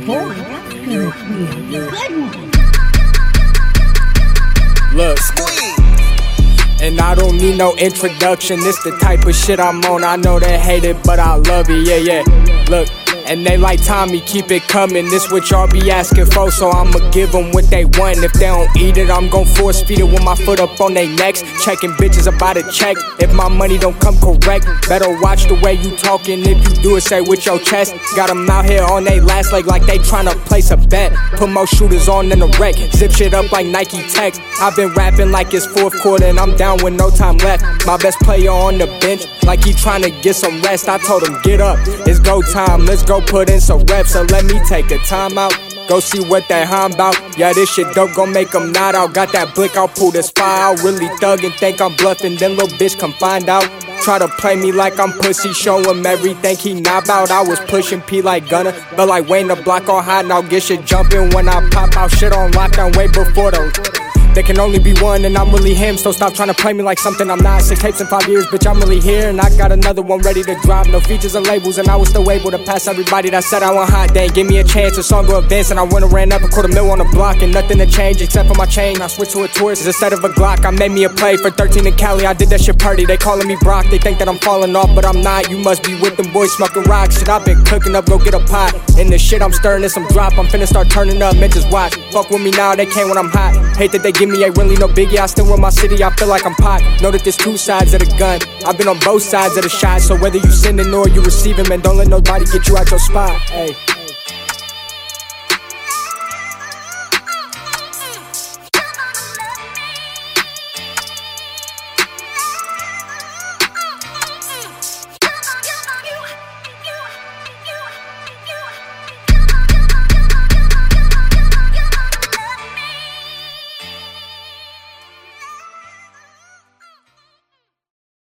boy, that's gonna be a good one. Look, and I don't need no introduction. This the type of shit I'm on. I know they hate it, but I love it, yeah. Look, and they like Tommy, keep it coming. This what y'all be asking for, so I'ma give them what they want. If they don't eat it, I'm gon' force feed it with my foot up on they necks. Checking bitches about a check. If my money don't come correct, better watch the way you talking. If you do it, say with your chest. Got them out here on they last leg like they tryna place a bet. Put more shooters on than a wreck. Zip shit up like Nike Tech. I've been rapping like it's fourth quarter and I'm down with no time left. My best player on the bench like he tryna get some rest. I told him get up, it's go time. Let's go put in some reps, so let me take a time out. Go see what that hum bout. Yeah, this shit dope, gon' make them nod out. Got that blick, I'll pull this fire out. Really thug and think I'm bluffing, then little bitch come find out. Try to play me like I'm pussy, show him everything he not about. I was pushing P like Gunner, but like Wayne the block on hot. Now get shit jumping when I pop out. Shit on lockdown way before those. There can only be one and I'm really him, so stop trying to play me like something I'm not. 6 tapes in 5 years, bitch, I'm really here. And I got another one ready to drop. No features or labels, and I was still able to pass everybody that said I want hot. They ain't give me a chance, the song go advance. And I went and ran up $250,000 on the block. And nothing to change except for my chain. I switched to a Taurus instead of a Glock. I made me a play for 13 in Cali, I did that shit party. They calling me Brock, they think that I'm falling off, but I'm not. You must be with them boys smoking rocks. Shit, I've been cooking up, go get a pot. And the shit I'm stirring is some drop. I'm finna start turning up, bitches watch. Fuck with me now, they can't when I'm hot. Hate that they give me a really no biggie, I still run my city, I feel like I'm pot. Know that there's two sides of the gun. I've been on both sides of the shot, so whether you sending or you receiving, man, don't let nobody get you out your spot. Hey.